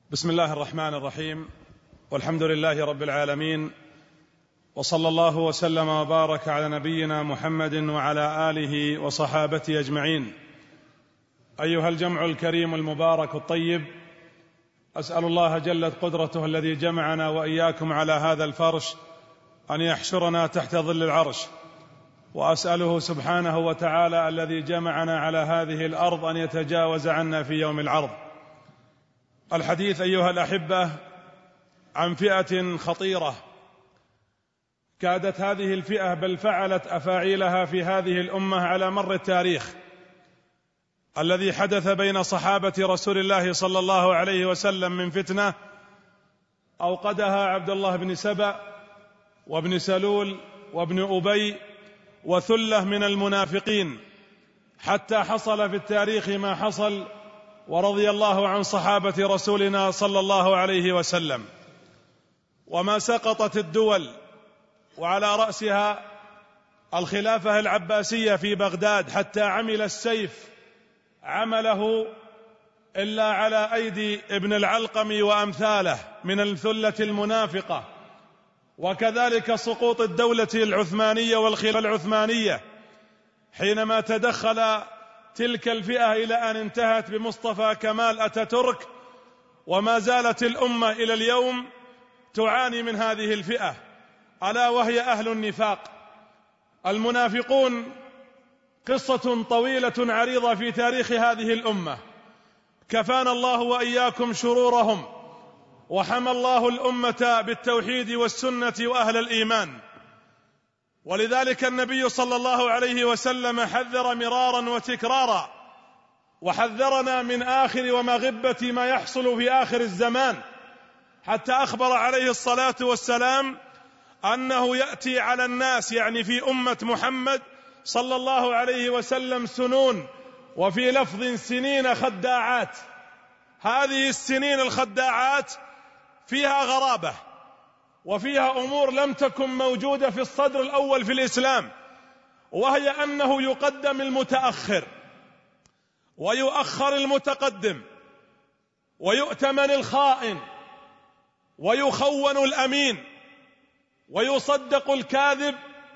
بسم الله الرحمن الرحيم، والحمد لله رب العالمين، وصلى الله وسلم وبارك على نبينا محمد وعلى آله وصحابته أجمعين. أيها الجمع الكريم المبارك الطيب، أسأل الله جلت قدرته الذي جمعنا وإياكم على هذا الفرش أن يحشرنا تحت ظل العرش، وأسأله سبحانه وتعالى الذي جمعنا على هذه الأرض أن يتجاوز عنا في يوم العرض. الحديث أيها الأحبة عن فئة خطيرة كادت هذه الفئة بل فعلت أفاعيلها في هذه الأمة على مر التاريخ، الذي حدث بين صحابة رسول الله صلى الله عليه وسلم من فتنة أوقدها عبد الله بن سبأ وابن سلول وابن أبي وثلة من المنافقين، حتى حصل في التاريخ ما حصل، ورضي الله عن صحابة رسولنا صلى الله عليه وسلم. وما سقطت الدول وعلى رأسها الخلافة العباسية في بغداد حتى عمل السيف عمله إلا على أيدي ابن العلقم وأمثاله من الثلة المنافقة. وكذلك سقوط الدولة العثمانية والخلافة العثمانية حينما تدخل تلك الفئة إلى أن انتهت بمصطفى كمال أتاتورك، وما زالت الأمة إلى اليوم تعاني من هذه الفئة، ألا وهي أهل النفاق. المنافقون قصة طويلة عريضة في تاريخ هذه الأمة، كفانا الله وإياكم شرورهم، وحمى الله الأمة بالتوحيد والسنة وأهل الإيمان. ولذلك النبي صلى الله عليه وسلم حذر مرارا وتكرارا، وحذرنا من آخر ومغبة ما يحصل في آخر الزمان، حتى أخبر عليه الصلاة والسلام أنه يأتي على الناس، يعني في أمة محمد صلى الله عليه وسلم، سنون، وفي لفظ سنين خداعات. هذه السنين الخداعات فيها غرابة، وفيها أمور لم تكن موجودة في الصدر الأول في الإسلام، وهي أنه يقدم المتأخر ويؤخر المتقدم، ويؤتمن الخائن ويخون الأمين، ويصدق الكاذب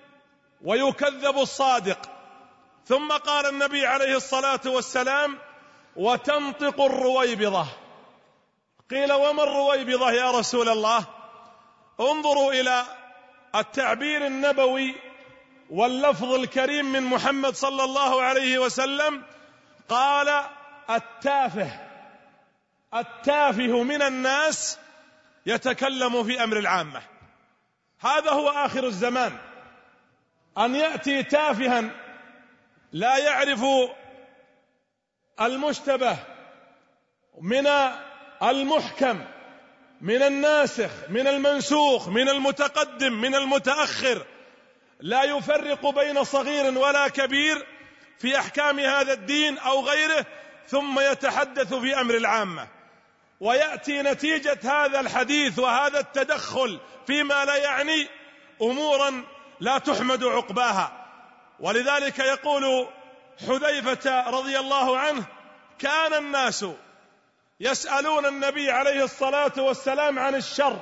ويكذب الصادق. ثم قال النبي عليه الصلاة والسلام: وتنطق الرويبضة. قيل: وما الرويبضة يا رسول الله؟ انظروا إلى التعبير النبوي واللفظ الكريم من محمد صلى الله عليه وسلم. قال: التافه من الناس يتكلم في أمر العامة. هذا هو آخر الزمان، أن يأتي تافها لا يعرف المشتبه من المحكم، من الناسخ، من المنسوخ، من المتقدم، من المتأخر، لا يفرق بين صغير ولا كبير في أحكام هذا الدين أو غيره، ثم يتحدث في أمر العامة، ويأتي نتيجة هذا الحديث وهذا التدخل فيما لا يعني أمورا لا تحمد عقباها. ولذلك يقول حذيفة رضي الله عنه: كان الناس يسألون النبي عليه الصلاة والسلام عن الشر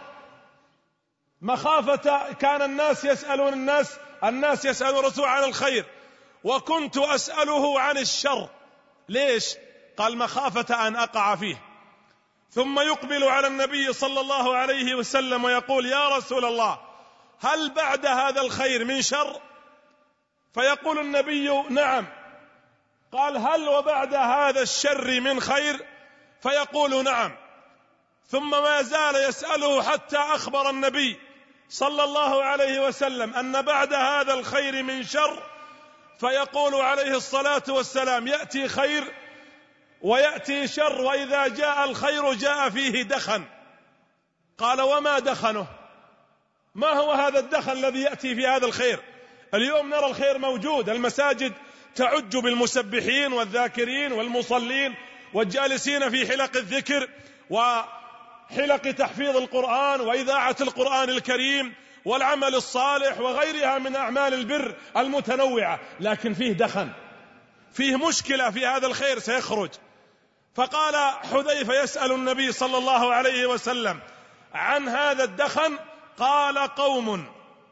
مخافة، كان الناس يسألون الناس يسألون الرسول عن الخير، وكنت أسأله عن الشر. ليش؟ قال: مخافة أن أقع فيه. ثم يقبل على النبي صلى الله عليه وسلم ويقول: يا رسول الله، هل بعد هذا الخير من شر؟ فيقول النبي: نعم. قال: هل وبعد هذا الشر من خير؟ فيقول: نعم. ثم ما زال يسأله حتى أخبر النبي صلى الله عليه وسلم أن بعد هذا الخير من شر، فيقول عليه الصلاة والسلام: يأتي خير ويأتي شر، وإذا جاء الخير جاء فيه دخن. قال: وما دخنه؟ ما هو هذا الدخن الذي يأتي في هذا الخير؟ اليوم نرى الخير موجود، المساجد تعج بالمسبحين والذاكرين والمصلين والجالسين في حلق الذكر وحلق تحفيظ القرآن وإذاعة القرآن الكريم والعمل الصالح وغيرها من أعمال البر المتنوعة، لكن فيه دخن، فيه مشكلة في هذا الخير سيخرج. فقال حذيفة يسأل النبي صلى الله عليه وسلم عن هذا الدخن، قال قوم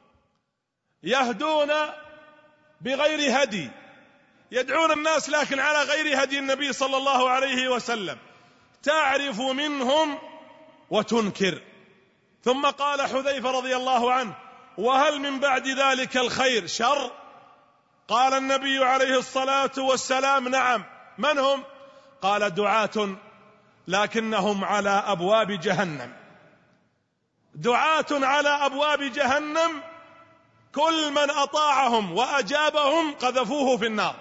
يهدون بغير هدي، يدعون الناس لكن على غير هدي النبي صلى الله عليه وسلم، تعرف منهم وتنكر. ثم قال حذيفة رضي الله عنه: وهل من بعد ذلك الخير شر؟ قال النبي عليه الصلاة والسلام: نعم. من هم؟ قال: دعاة لكنهم على أبواب جهنم. دعاة على أبواب جهنم، كل من أطاعهم وأجابهم قذفوه في النار.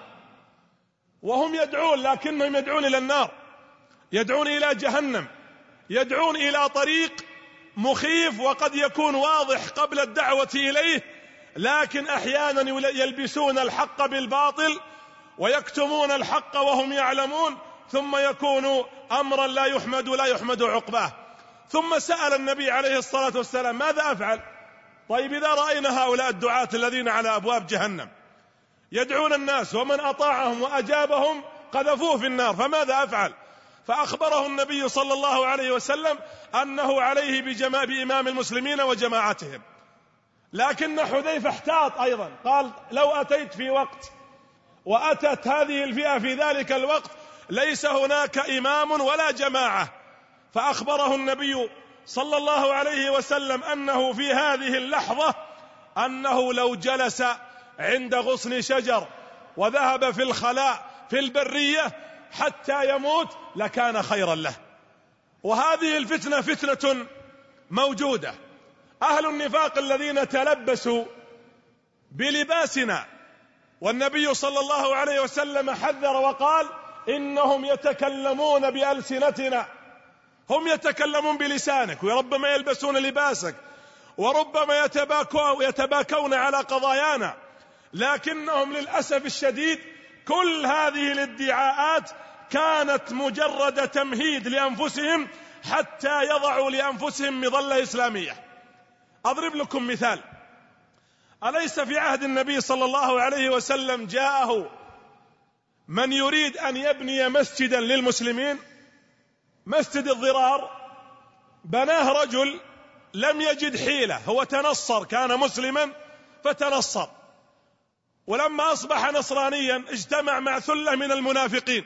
وهم يدعون لكنهم يدعون إلى النار، يدعون إلى جهنم، يدعون إلى طريق مخيف وقد يكون واضح قبل الدعوة إليه، لكن أحيانا يلبسون الحق بالباطل ويكتمون الحق وهم يعلمون، ثم يكون أمرا لا يحمد عقباه. ثم سأل النبي عليه الصلاة والسلام: ماذا أفعل؟ طيب إذا رأينا هؤلاء الدعاة الذين على أبواب جهنم يدعون الناس ومن أطاعهم وأجابهم قذفوه في النار، فماذا أفعل؟ فأخبره النبي صلى الله عليه وسلم أنه عليه بإمام المسلمين وجماعتهم. لكن حذيفة احتاط أيضا، قال: لو أتيت في وقت وأتت هذه الفئة في ذلك الوقت ليس هناك إمام ولا جماعة. فأخبره النبي صلى الله عليه وسلم أنه في هذه اللحظة أنه لو جلس عند غصن شجر وذهب في الخلاء في البرية حتى يموت لكان خيرا له. وهذه الفتنة فتنة موجودة. أهل النفاق الذين تلبسوا بلباسنا، والنبي صلى الله عليه وسلم حذر وقال: إنهم يتكلمون بألسنتنا. هم يتكلمون بلسانك، وربما يلبسون لباسك، وربما يتباكون على قضايانا، لكنهم للأسف الشديد كل هذه الادعاءات كانت مجرد تمهيد لأنفسهم حتى يضعوا لأنفسهم مظلة إسلامية. أضرب لكم مثال: أليس في عهد النبي صلى الله عليه وسلم جاءه من يريد أن يبني مسجدا للمسلمين؟ مسجد الضرار بناه رجل لم يجد حيلة، هو تنصر، كان مسلما فتنصر، ولما أصبح نصرانيا اجتمع مع ثلة من المنافقين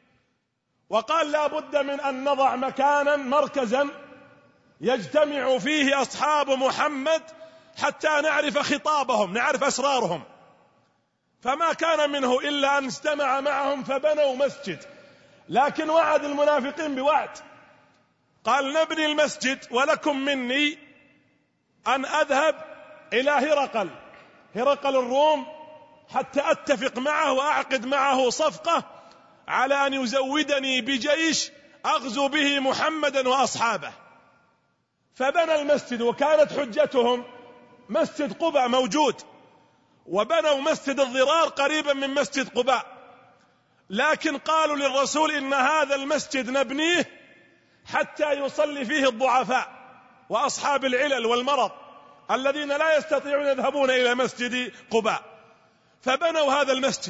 وقال: لا بد من أن نضع مكانا مركزا يجتمع فيه أصحاب محمد حتى نعرف خطابهم، نعرف أسرارهم. فما كان منه إلا أن اجتمع معهم فبنوا مسجد، لكن وعد المنافقين بوعد، قال: نبني المسجد ولكم مني أن أذهب إلى هرقل الروم حتى أتفق معه وأعقد معه صفقة على أن يزودني بجيش أغزو به محمدا وأصحابه. فبنى المسجد، وكانت حجتهم مسجد قباء موجود، وبنوا مسجد الضرار قريبا من مسجد قباء، لكن قالوا للرسول: إن هذا المسجد نبنيه حتى يصلي فيه الضعفاء وأصحاب العلل والمرض الذين لا يستطيعون يذهبون إلى مسجد قباء. فبنوا هذا المسجد.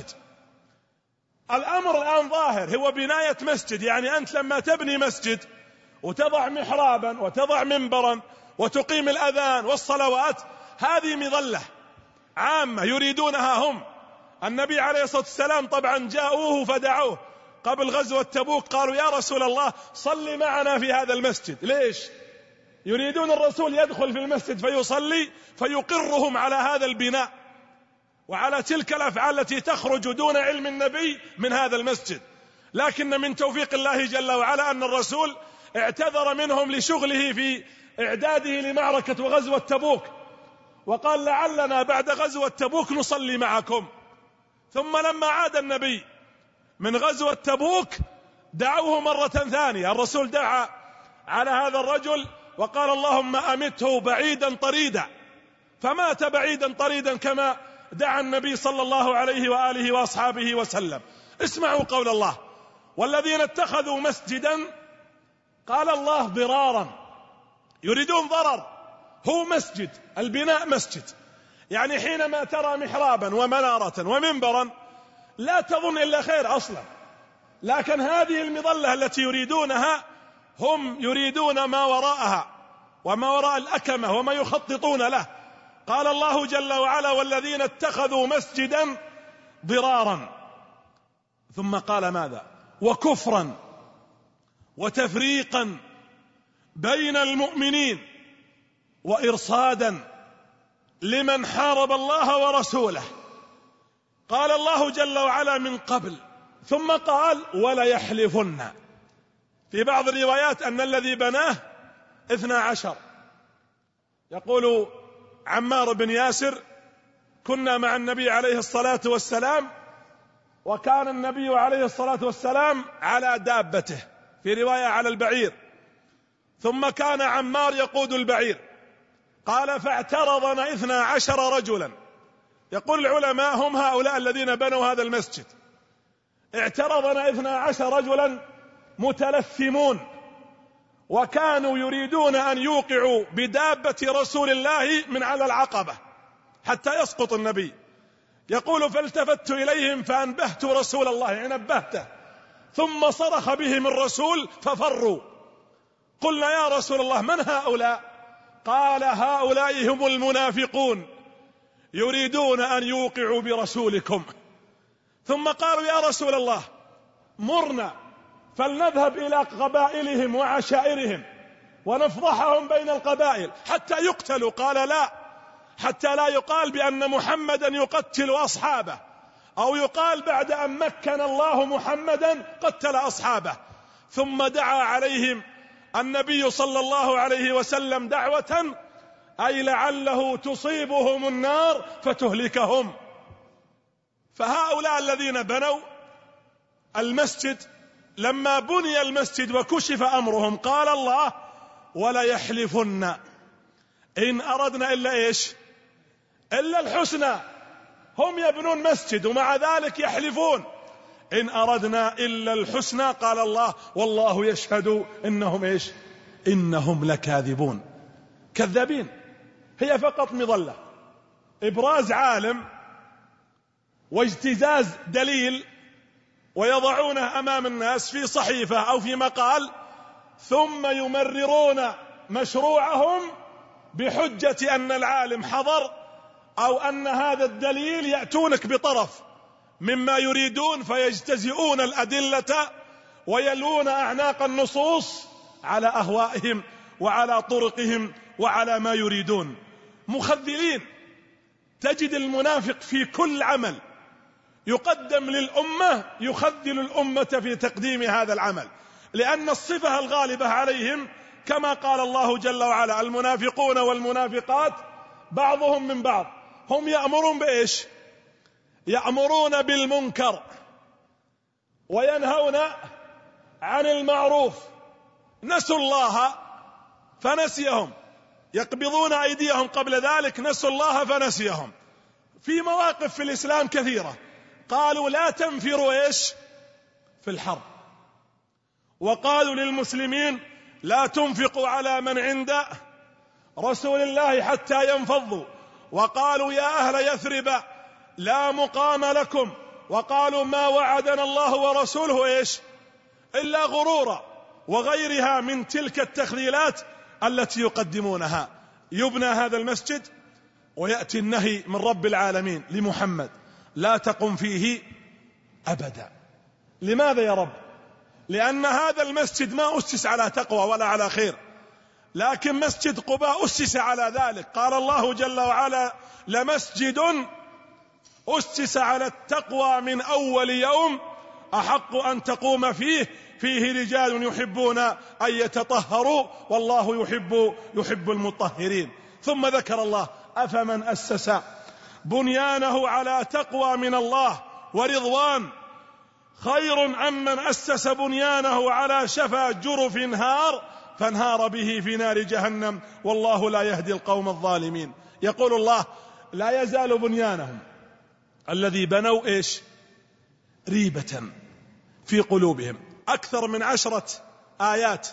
الأمر الآن ظاهر، هو بناية مسجد، يعني أنت لما تبني مسجد وتضع محرابا وتضع منبرا وتقيم الأذان والصلوات، هذه مظلة عامة يريدونها هم. النبي عليه الصلاة والسلام طبعا جاءوه فدعوه قبل غزوة تبوك، قالوا: يا رسول الله صل معنا في هذا المسجد. ليش؟ يريدون الرسول يدخل في المسجد فيصلي فيقرهم على هذا البناء وعلى تلك الأفعال التي تخرج دون علم النبي من هذا المسجد. لكن من توفيق الله جل وعلا أن الرسول اعتذر منهم لشغله في إعداده لمعركة وغزوة تبوك، وقال: لعلنا بعد غزوة تبوك نصلي معكم. ثم لما عاد النبي من غزوة تبوك دعوه مرة ثانية، الرسول دعا على هذا الرجل وقال: اللهم أمته بعيدا طريدا، فمات بعيدا طريدا كما دعا النبي صلى الله عليه وآله وأصحابه وسلم. اسمعوا قول الله: والذين اتخذوا مسجدا، قال الله ضرارا، يريدون ضرر. هو مسجد، البناء مسجد، يعني حينما ترى محرابا ومنارة ومنبرا لا تظن إلا خير أصلا، لكن هذه المظلة التي يريدونها هم يريدون ما وراءها وما وراء الأكمة وما يخططون له. قال الله جل وعلا: والذين اتخذوا مسجدا ضرارا، ثم قال ماذا؟ وكفرا وتفريقا بين المؤمنين وإرصادا لمن حارب الله ورسوله. قال الله جل وعلا من قبل، ثم قال: وليحلفن. في بعض الروايات أن الذي بناه 12. يقول عمار بن ياسر: كنا مع النبي عليه الصلاة والسلام، وكان النبي عليه الصلاة والسلام على دابته، في رواية على البعير، ثم كان عمار يقود البعير. قال: فاعترضنا 12 رجلا. يقول العلماء هم هؤلاء الذين بنوا هذا المسجد. اعترضنا 12 رجلا متلثمون، وكانوا يريدون أن يوقعوا بدابة رسول الله من على العقبة حتى يسقط النبي. يقول: فالتفت إليهم فأنبهت رسول الله، يعني نبهته، ثم صرخ بهم الرسول ففروا. قلنا: يا رسول الله من هؤلاء؟ قال: هؤلاء هم المنافقون يريدون أن يوقعوا برسولكم. ثم قالوا: يا رسول الله مرنا فلنذهب إلى قبائلهم وعشائرهم ونفضحهم بين القبائل حتى يقتلوا. قال: لا، حتى لا يقال بأن محمدا يقتل أصحابه، أو يقال بعد أن مكن الله محمدا قتل أصحابه. ثم دعا عليهم النبي صلى الله عليه وسلم دعوة، أي لعله تصيبهم النار فتهلكهم. فهؤلاء الذين بنوا المسجد، لما بني المسجد وكشف أمرهم، قال الله: ولا يحلفن إن أردنا إلا إيش؟ إلا الحسنى. هم يبنون مسجد ومع ذلك يحلفون: إن أردنا إلا الحسنى. قال الله: والله يشهد إنهم إيش؟ إنهم لكاذبون. كذابين. هي فقط مظلة، إبراز عالم واجتزاز دليل، ويضعونه أمام الناس في صحيفة أو في مقال، ثم يمررون مشروعهم بحجة أن العالم حضر، أو أن هذا الدليل، يأتونك بطرف مما يريدون فيجتزئون الأدلة ويلون أعناق النصوص على أهوائهم وعلى طرقهم وعلى ما يريدون. مخذلين. تجد المنافق في كل عمل يقدم للأمة يخذل الأمة في تقديم هذا العمل، لأن الصفة الغالبة عليهم كما قال الله جل وعلا: المنافقون والمنافقات بعضهم من بعض. هم يأمرون بإيش؟ يأمرون بالمنكر وينهون عن المعروف. نسوا الله فنسيهم، يقبضون أيديهم قبل ذلك، نسوا الله فنسيهم. في مواقف في الإسلام كثيرة قالوا: لا تنفروا إيش؟ في الحرب. وقالوا للمسلمين: لا تنفقوا على من عند رسول الله حتى ينفضوا. وقالوا: يا أهل يثرب لا مقام لكم. وقالوا: ما وعدنا الله ورسوله إيش؟ إلا غرورا، وغيرها من تلك التخذيلات التي يقدمونها. يبنى هذا المسجد ويأتي النهي من رب العالمين لمحمد: لا تقم فيه أبدا. لماذا يا رب؟ لأن هذا المسجد ما أسس على تقوى ولا على خير، لكن مسجد قباء أسس على ذلك. قال الله جل وعلا: لمسجد أسس على التقوى من أول يوم أحق أن تقوم فيه رجال يحبون أن يتطهروا والله يحب المطهرين. ثم ذكر الله: أفمن أسس بنيانه على تقوى من الله ورضوان خير أم من أسس بنيانه على شفا جرف هار فانهار به في نار جهنم والله لا يهدي القوم الظالمين. يقول الله: لا يزال بنيانهم الذي بنوا إيش؟ ريبة في قلوبهم. أكثر من 10 آيات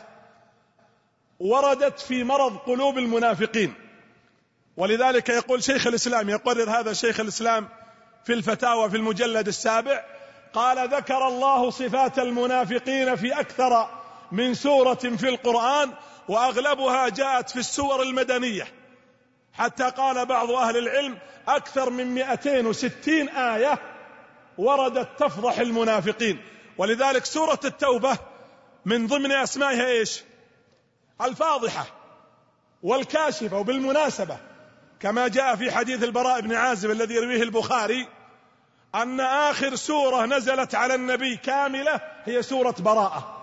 وردت في مرض قلوب المنافقين. ولذلك يقول شيخ الإسلام، يقرر هذا شيخ الإسلام في الفتاوى في المجلد 7، قال ذكر الله صفات المنافقين في أكثر من سورة في القرآن، وأغلبها جاءت في السور المدنية، حتى قال بعض أهل العلم أكثر من 260 آية وردت تفضح المنافقين. ولذلك سورة التوبة من ضمن أسمائها إيش؟ الفاضحة والكاشفة. وبالمناسبة كما جاء في حديث البراء بن عازب الذي يرويه البخاري أن آخر سورة نزلت على النبي كاملة هي سورة براءة.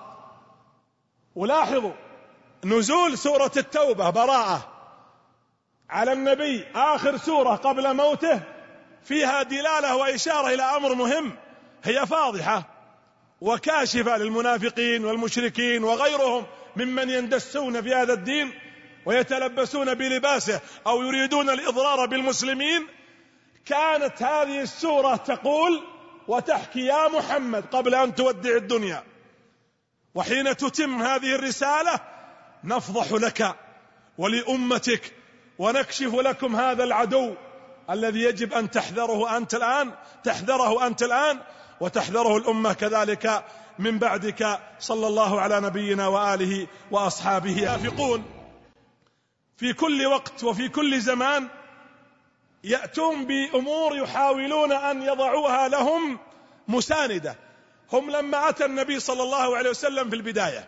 ولاحظوا نزول سورة التوبة براءة على النبي آخر سورة قبل موته فيها دلالة وإشارة إلى أمر مهم، هي فاضحة وكاشفة للمنافقين والمشركين وغيرهم ممن يندسون في هذا الدين ويتلبسون بلباسه أو يريدون الإضرار بالمسلمين. كانت هذه السورة تقول وتحكي يا محمد قبل أن تودع الدنيا، وحين تتم هذه الرسالة نفضح لك ولأمتك ونكشف لكم هذا العدو الذي يجب أن تحذره أنت الآن وتحذره الأمة كذلك من بعدك، صلى الله على نبينا وآله وأصحابه. المنافقون في كل وقت وفي كل زمان يأتون بأمور يحاولون أن يضعوها لهم مساندة. هم لما أتى النبي صلى الله عليه وسلم في البداية،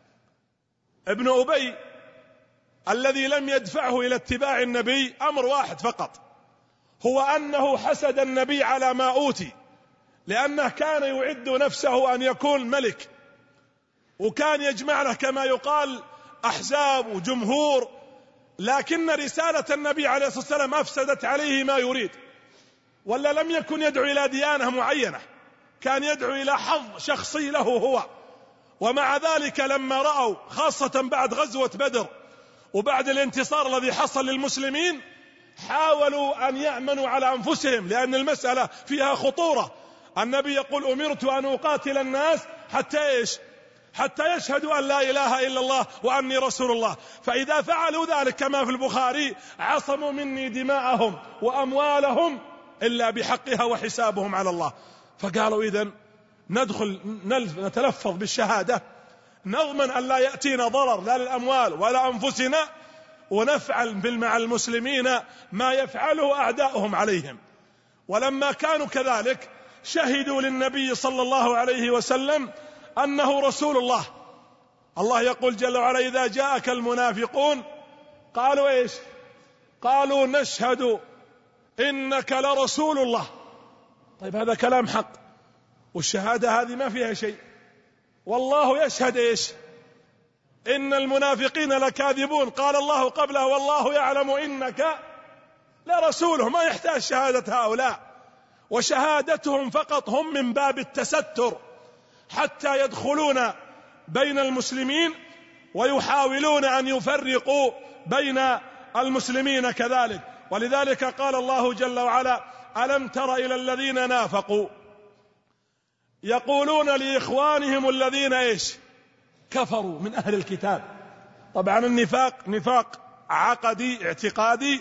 ابن أبي الذي لم يدفعه إلى اتباع النبي أمر واحد فقط، هو أنه حسد النبي على ما أوتي، لأنه كان يعد نفسه أن يكون ملك، وكان يجمع له كما يقال أحزاب وجمهور، لكن رسالة النبي عليه الصلاة والسلام أفسدت عليه ما يريد، ولا لم يكن يدعو إلى ديانة معينة، كان يدعو إلى حظ شخصي له هو. ومع ذلك لما رأوا خاصة بعد غزوة بدر وبعد الانتصار الذي حصل للمسلمين حاولوا أن يأمنوا على أنفسهم، لأن المسألة فيها خطورة. النبي يقول أمرت أن أقاتل الناس حتى يشهدوا أن لا إله إلا الله وأني رسول الله، فإذا فعلوا ذلك كما في البخاري عصموا مني دماءهم وأموالهم إلا بحقها وحسابهم على الله. فقالوا إذن نتلفظ بالشهادة نضمن أن لا يأتينا ضرر لا للأموال ولا أنفسنا، ونفعل مع المسلمين ما يفعله أعداؤهم عليهم. ولما كانوا كذلك شهدوا للنبي صلى الله عليه وسلم أنه رسول الله. الله يقول جل وعلا إذا جاءك المنافقون قالوا إيش؟ قالوا نشهد إنك لرسول الله. طيب هذا كلام حق، والشهادة هذه ما فيها شيء، والله يشهد إيش؟ إن المنافقين لكاذبون. قال الله قبله والله يعلم إنك لرسوله، ما يحتاج شهادة هؤلاء، وشهادتهم فقط هم من باب التستر حتى يدخلون بين المسلمين ويحاولون أن يفرقوا بين المسلمين كذلك. ولذلك قال الله جل وعلا ألم تر إلى الذين نافقوا يقولون لإخوانهم الذين إيش؟ كفروا من أهل الكتاب. طبعا النفاق نفاق عقدي اعتقادي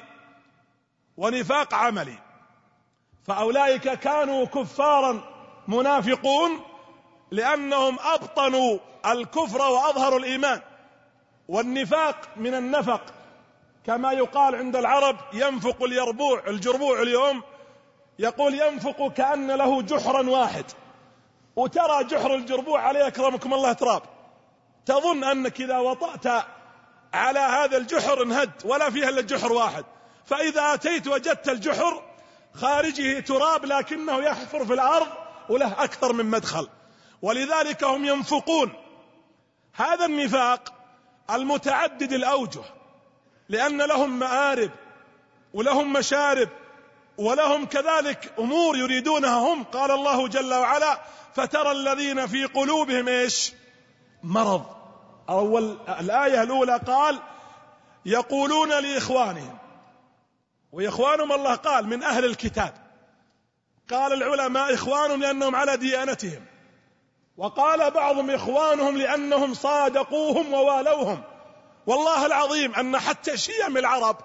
ونفاق عملي، فأولئك كانوا كفارا منافقون لأنهم أبطنوا الكفر وأظهروا الإيمان. والنفاق من النفق كما يقال عند العرب ينفق الجربوع اليوم يقول ينفق كأن له جحرا واحد، وترى جحر الجربوع عليه أكرمكم الله تراب، تظن أنك إذا وطأت على هذا الجحر انهد ولا فيها إلا جحر واحد، فإذا أتيت وجدت الجحر خارجه تراب لكنه يحفر في الأرض وله أكثر من مدخل. ولذلك هم ينفقون. هذا النفاق المتعدد الأوجه، لأن لهم مآرب ولهم مشارب ولهم كذلك أمور يريدونها هم. قال الله جل وعلا فترى الذين في قلوبهم إيش؟ مرض. أول الآية الأولى قال يقولون لإخوانهم، وإخوانهم الله قال من أهل الكتاب، قال العلماء إخوانهم لأنهم على ديانتهم، وقال بعضهم إخوانهم لأنهم صادقوهم ووالوهم. والله العظيم أن حتى شيم العرب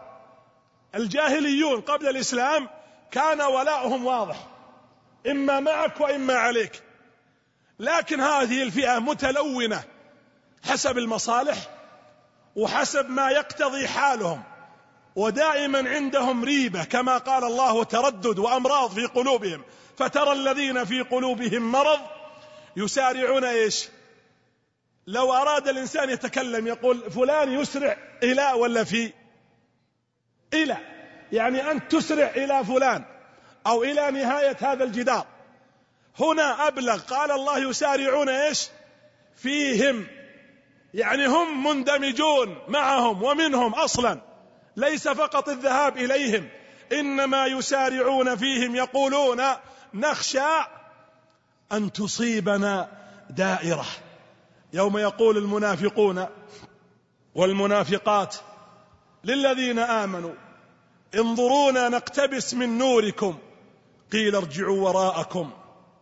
الجاهليون قبل الإسلام كان ولاؤهم واضح، إما معك وإما عليك، لكن هذه الفئة متلونة حسب المصالح وحسب ما يقتضي حالهم، ودائما عندهم ريبة كما قال الله، تردد وأمراض في قلوبهم، فترى الذين في قلوبهم مرض يسارعون إيش؟ لو أراد الإنسان يتكلم يقول فلان يسرع إلى ولا في؟ إلى، يعني أنت تسرع إلى فلان أو إلى نهاية هذا الجدار. هنا أبلغ، قال الله يسارعون إيش؟ فيهم، يعني هم مندمجون معهم ومنهم أصلا، ليس فقط الذهاب إليهم، إنما يسارعون فيهم، يقولون نخشى أن تصيبنا دائرة. يوم يقول المنافقون والمنافقات للذين آمنوا انظرونا نقتبس من نوركم قيل ارجعوا وراءكم،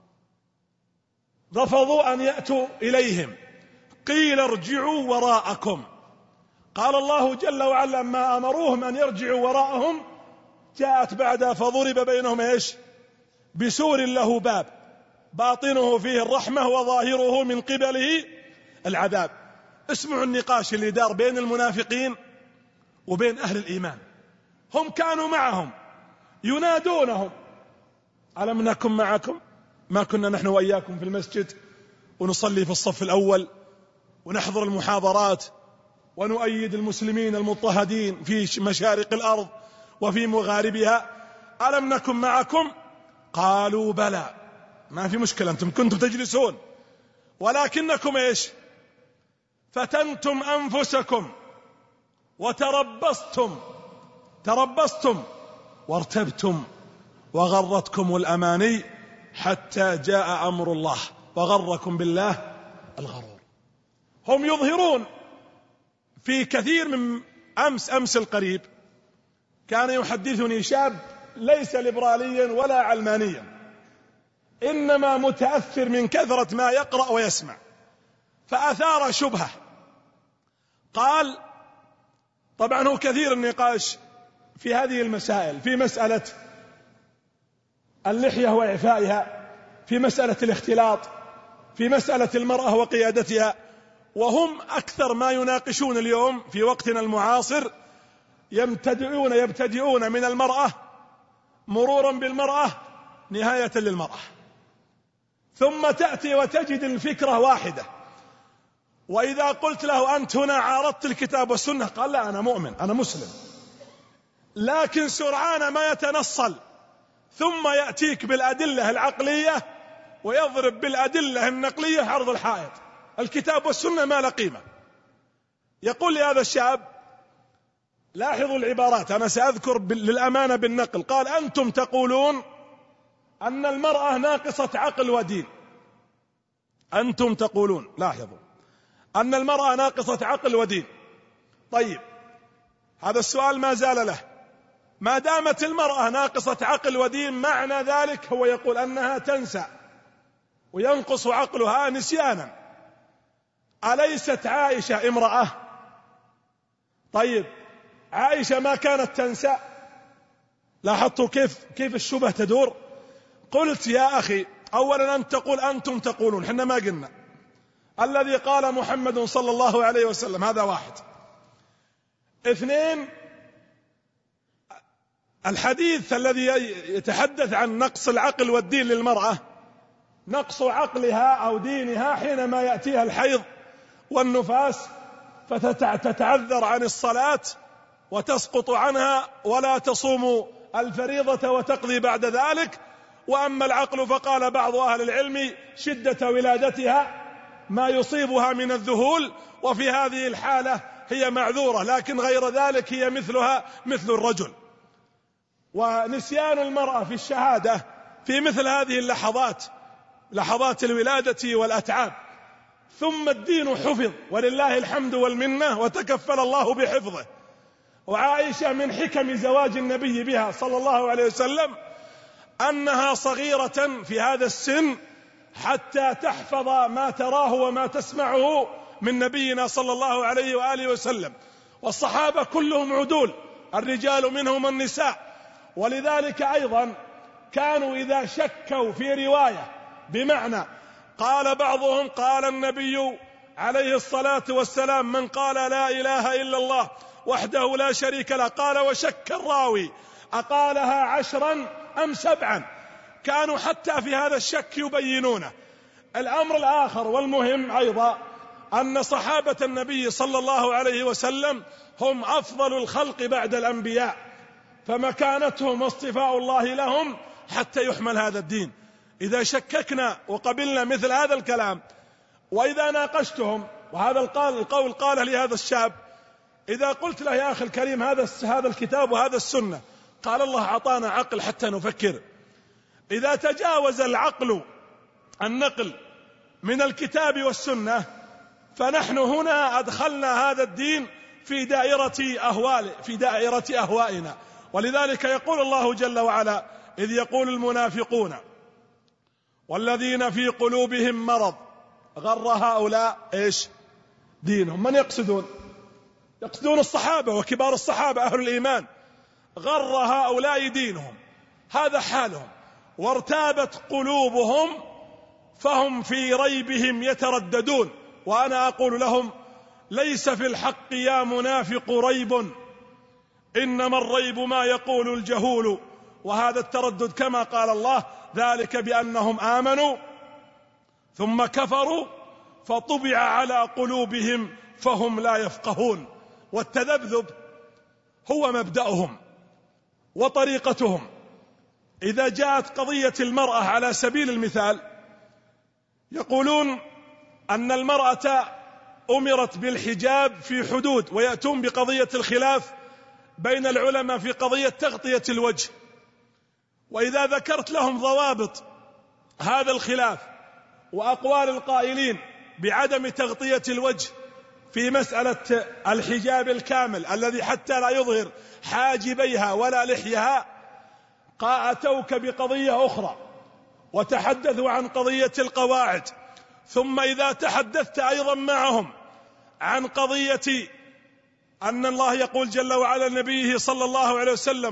رفضوا أن يأتوا إليهم، قيل ارجعوا وراءكم. قال الله جل وعلا ما أمروهم أن يرجعوا وراءهم، جاءت بعدها فضرب بينهم إيش؟ بسور له باب باطنه فيه الرحمة وظاهره من قبله العذاب. اسمعوا النقاش اللي دار بين المنافقين وبين أهل الإيمان. هم كانوا معهم ينادونهم ألم نكن معكم؟ ما كنا نحن وإياكم في المسجد ونصلي في الصف الأول ونحضر المحاضرات ونؤيد المسلمين المضطهدين في مشارق الأرض وفي مغاربها، ألم نكن معكم؟ قالوا بلى. ما في مشكلة، أنتم كنتم تجلسون ولكنكم إيش؟ فتنتم أنفسكم وتربصتم وارتبتم وغرتكم الأماني حتى جاء أمر الله وغركم بالله الغرور. هم يظهرون في كثير من أمس القريب كان يحدثني شاب ليس ليبراليا ولا علمانيا، إنما متأثر من كثرة ما يقرأ ويسمع، فأثار شبهة. قال طبعا هو كثير النقاش في هذه المسائل، في مسألة اللحية وإعفائها، في مسألة الاختلاط، في مسألة المرأة وقيادتها، وهم أكثر ما يناقشون اليوم في وقتنا المعاصر يبتدئون من المرأة مرورا بالمرأة نهاية للمرأة، ثم تأتي وتجد الفكرة واحدة، وإذا قلت له أنت هنا عارضت الكتاب والسنة قال لا أنا مؤمن أنا مسلم، لكن سرعان ما يتنصل ثم يأتيك بالأدلة العقلية ويضرب بالأدلة النقلية عرض الحائط، الكتاب والسنة ما له قيمة. يقول لي هذا الشاب، لاحظوا العبارات أنا سأذكر للأمانة بالنقل، قال أنتم تقولون أن المرأة ناقصة عقل ودين، أنتم تقولون، لاحظوا، أن المرأة ناقصة عقل ودين. طيب هذا السؤال ما زال له، ما دامت المرأة ناقصة عقل ودين معنى ذلك هو يقول أنها تنسى وينقص عقلها نسيانا. أليست عائشة امرأة؟ طيب عائشة ما كانت تنسى؟ لاحظتوا كيف الشبه تدور؟ قلت يا أخي أولا أن تقول أنتم تقولون، حنا ما قلنا، الذي قال محمد صلى الله عليه وسلم، هذا واحد. اثنين، الحديث الذي يتحدث عن نقص العقل والدين للمرأة، نقص عقلها أو دينها حينما يأتيها الحيض والنفاس فتتعذر عن الصلاة وتسقط عنها ولا تصوم الفريضة وتقضي بعد ذلك. وأما العقل فقال بعض أهل العلم شدة ولادتها ما يصيبها من الذهول، وفي هذه الحالة هي معذورة، لكن غير ذلك هي مثلها مثل الرجل. ونسيان المرأة في الشهادة في مثل هذه اللحظات، لحظات الولادة والأتعاب، ثم الدين حفظ ولله الحمد والمنة وتكفل الله بحفظه. وعائشة من حكم زواج النبي بها صلى الله عليه وسلم أنها صغيرة في هذا السن حتى تحفظ ما تراه وما تسمعه من نبينا صلى الله عليه وآله وسلم. والصحابة كلهم عدول، الرجال منهم النساء، ولذلك أيضا كانوا إذا شكوا في رواية بمعنى قال بعضهم قال النبي عليه الصلاة والسلام من قال لا إله إلا الله وحده لا شريك له، قال وشك الراوي أقالها 10 أم 7؟ كانوا حتى في هذا الشك يبينونه. الأمر الآخر والمهم أيضا أن صحابة النبي صلى الله عليه وسلم هم أفضل الخلق بعد الأنبياء، فمكانتهم واصطفاء الله لهم حتى يحمل هذا الدين. إذا شككنا وقبلنا مثل هذا الكلام، وإذا ناقشتهم، وهذا القول قاله لهذا الشاب، إذا قلت له يا أخي الكريم هذا الكتاب وهذا السنة، قال الله أعطانا عقل حتى نفكر. إذا تجاوز العقل النقل من الكتاب والسنة، فنحن هنا أدخلنا هذا الدين في دائرة أهوائنا. ولذلك يقول الله جل وعلا إذ يقول المنافقون والذين في قلوبهم مرض غر هؤلاء إيش دينهم. من يقصدون الصحابة وكبار الصحابة أهل الإيمان. غر هؤلاء دينهم، هذا حالهم، وارتابت قلوبهم فهم في ريبهم يترددون. وأنا أقول لهم ليس في الحق يا منافق ريب، إنما الريب ما يقول الجهول. وهذا التردد كما قال الله ذلك بأنهم آمنوا ثم كفروا فطبع على قلوبهم فهم لا يفقهون. والتذبذب هو مبدأهم وطريقتهم. إذا جاءت قضية المرأة على سبيل المثال، يقولون أن المرأة أمرت بالحجاب في حدود، ويأتون بقضية الخلاف بين العلماء في قضية تغطية الوجه. وإذا ذكرت لهم ضوابط هذا الخلاف وأقوال القائلين بعدم تغطية الوجه في مسألة الحجاب الكامل الذي حتى لا يظهر حاجبيها ولا لحيها، أتوك بقضية أخرى وتحدثوا عن قضية القواعد. ثم إذا تحدثت أيضا معهم عن قضية أن الله يقول جل وعلا لنبيه صلى الله عليه وسلم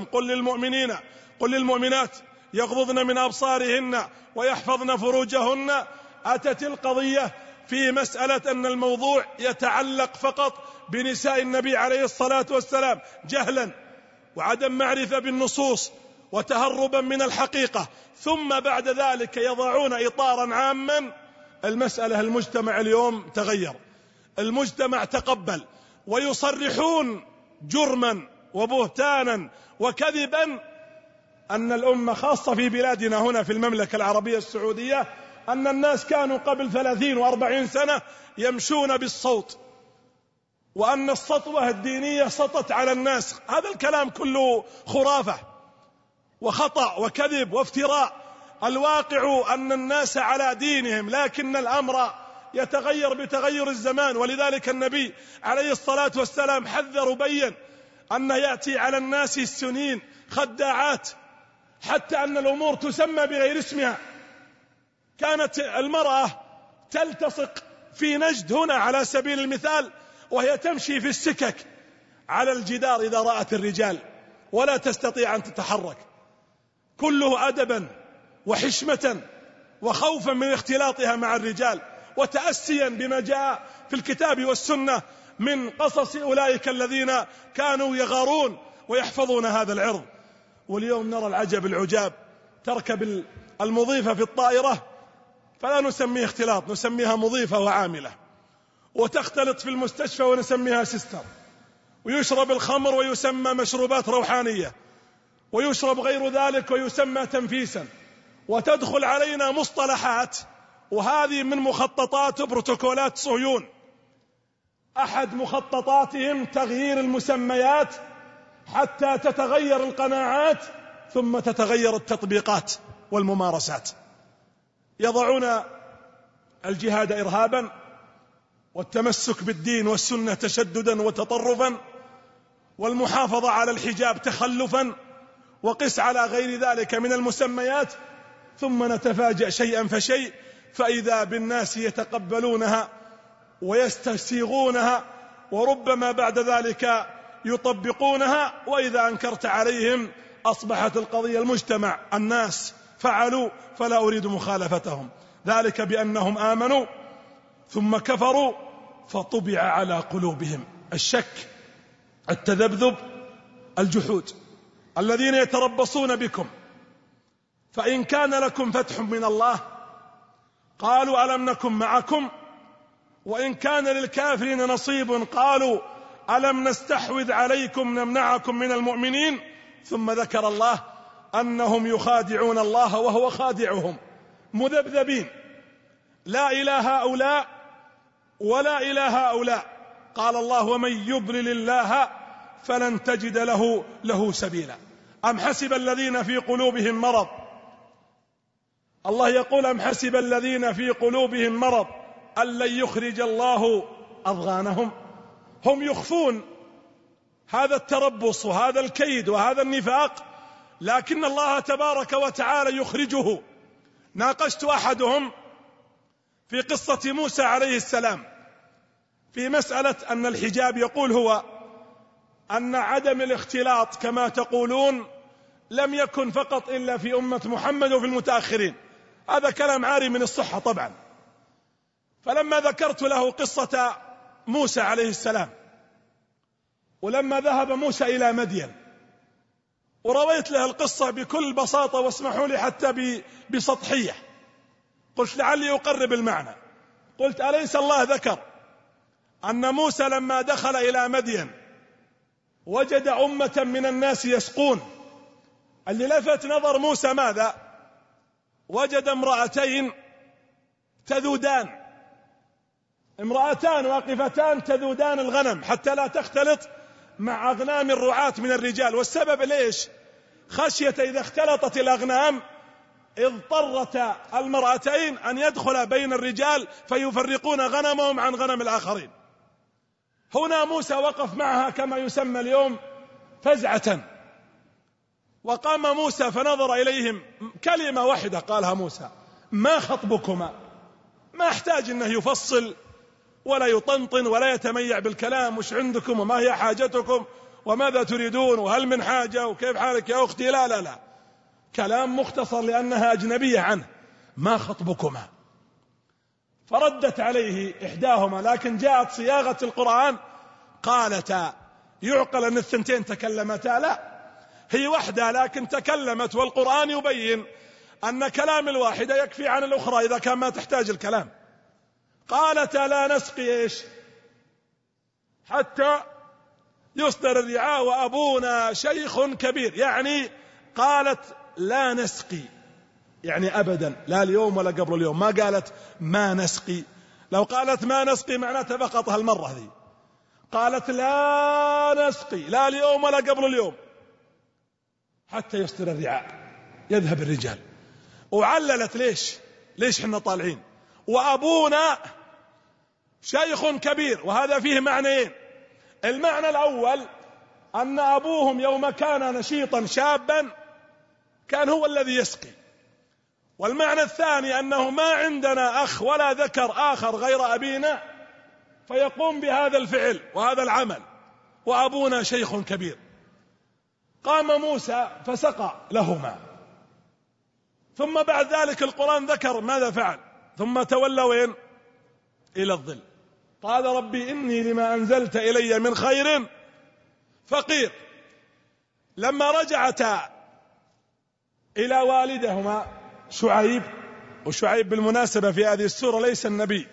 قل للمؤمنات يغضضن من أبصارهن ويحفظن فروجهن، أتت القضية في مسألة أن الموضوع يتعلق فقط بنساء النبي عليه الصلاة والسلام جهلا وعدم معرفة بالنصوص وتهربا من الحقيقة. ثم بعد ذلك يضعون إطارا عاما. المسألة المجتمع اليوم تغير، المجتمع تقبل، ويصرحون جرما وبهتانا وكذبا أن الأمة خاصة في بلادنا هنا في المملكة العربية السعودية أن الناس كانوا قبل 30 و40 سنة يمشون بالصوت، وأن السطوة الدينية سطت على الناس. هذا الكلام كله خرافة وخطأ وكذب وافتراء. الواقع أن الناس على دينهم، لكن الأمر يتغير بتغير الزمان. ولذلك النبي عليه الصلاة والسلام حذر وبين أن يأتي على الناس سنين خداعات، حتى أن الأمور تسمى بغير اسمها. كانت المرأة تلتصق في نجد هنا على سبيل المثال وهي تمشي في السكك على الجدار إذا رأت الرجال، ولا تستطيع أن تتحرك، كله أدبا وحشمة وخوفا من اختلاطها مع الرجال، وتأسيا بما جاء في الكتاب والسنة من قصص أولئك الذين كانوا يغارون ويحفظون هذا العرض. واليوم نرى العجب العجاب، تركب المضيفة في الطائرة فلا نسميه اختلاط، نسميها مضيفة وعاملة، وتختلط في المستشفى ونسميها سيستر، ويشرب الخمر ويسمى مشروبات روحانية، ويشرب غير ذلك ويسمى تنفيسا، وتدخل علينا مصطلحات. وهذه من مخططات بروتوكولات صهيون، أحد مخططاتهم تغيير المسميات حتى تتغير القناعات ثم تتغير التطبيقات والممارسات. يضعون الجهاد إرهابا والتمسك بالدين والسنة تشددا وتطرفا، والمحافظة على الحجاب تخلفا، وقس على غير ذلك من المسميات. ثم نتفاجأ شيئا فشيء فإذا بالناس يتقبلونها ويستسيغونها، وربما بعد ذلك يطبقونها. وإذا أنكرت عليهم أصبحت القضية المجتمع، الناس فعلوا فلا أريد مخالفتهم. ذلك بأنهم آمنوا ثم كفروا فطبع على قلوبهم. الشك، التذبذب، الجحود. الذين يتربصون بكم فإن كان لكم فتح من الله قالوا ألم نكن معكم وإن كان للكافرين نصيب قالوا ألم نستحوذ عليكم نمنعكم من المؤمنين. ثم ذكر الله أنهم يخادعون الله وهو خادعهم، مذبذبين، لا إله هؤلاء ولا إله هؤلاء. قال الله ومن يضلل الله فلن تجد له سبيلا. أم حسب الذين في قلوبهم مرض، الله يقول أم حسب الذين في قلوبهم مرض أن لن يخرج الله أضغانهم. هم يخفون هذا التربص وهذا الكيد وهذا النفاق، لكن الله تبارك وتعالى يخرجه. ناقشت أحدهم في قصة موسى عليه السلام في مسألة أن الحجاب، يقول هو أن عدم الاختلاط كما تقولون لم يكن فقط إلا في أمة محمد وفي المتأخرين. هذا كلام عاري من الصحة طبعا. فلما ذكرت له قصة موسى عليه السلام ولما ذهب موسى إلى مدين ورويت له القصة بكل بساطة، واسمحوا لي حتى بسطحية، قلت لعلي أقرب المعنى. قلت أليس الله ذكر أن موسى لما دخل إلى مدين وجد أمة من الناس يسقون؟ اللي لفت نظر موسى ماذا؟ وجد امرأتين تذودان، امرأتان واقفتان تذودان الغنم حتى لا تختلط مع أغنام الرعاة من الرجال. والسبب ليش؟ خشية إذا اختلطت الأغنام اضطرت المرأتين أن يدخل بين الرجال فيفرقون غنمهم عن غنم الآخرين. هنا موسى وقف معها كما يسمى اليوم فزعة، وقام موسى فنظر إليهم، كلمة واحدة قالها موسى: ما خطبكما؟ ما احتاج أنه يفصل ولا يطنطن ولا يتميع بالكلام، وش عندكم وما هي حاجتكم وماذا تريدون وهل من حاجة وكيف حالك يا أختي. لا، كلام مختصر لأنها أجنبية عنه. ما خطبكما؟ فردت عليه إحداهما، لكن جاءت صياغة القرآن قالتا. يعقل أن الثنتين تكلمتا؟ لا، هي واحدة لكن تكلمت، والقرآن يبين أن كلام الواحدة يكفي عن الأخرى إذا كان ما تحتاج الكلام. قالتا لا نسقي إيش حتى يصدر الرعاء وأبونا شيخ كبير. يعني قالت لا نسقي، يعني أبدا، لا اليوم ولا قبل اليوم. ما قالت ما نسقي. لو قالت ما نسقي معناتها فقط هالمرة ذي. قالت لا نسقي، لا اليوم ولا قبل اليوم، حتى يصدر الرعاء يذهب الرجال. وعللت ليش حنا طالعين وأبونا شيخ كبير. وهذا فيه معنيين. المعنى الأول أن أبوهم يوم كان نشيطا شابا كان هو الذي يسقي. والمعنى الثاني أنه ما عندنا أخ ولا ذكر آخر غير أبينا فيقوم بهذا الفعل وهذا العمل، وأبونا شيخ كبير. قام موسى فسقى لهما، ثم بعد ذلك القرآن ذكر ماذا فعل. ثم تولى وين؟ إلى الظل. قال ربي إني لما أنزلت إلي من خير فقير. لما رجعتا إلى والدهما شعيب، وشعيب بالمناسبة في هذه السورة ليس النبي،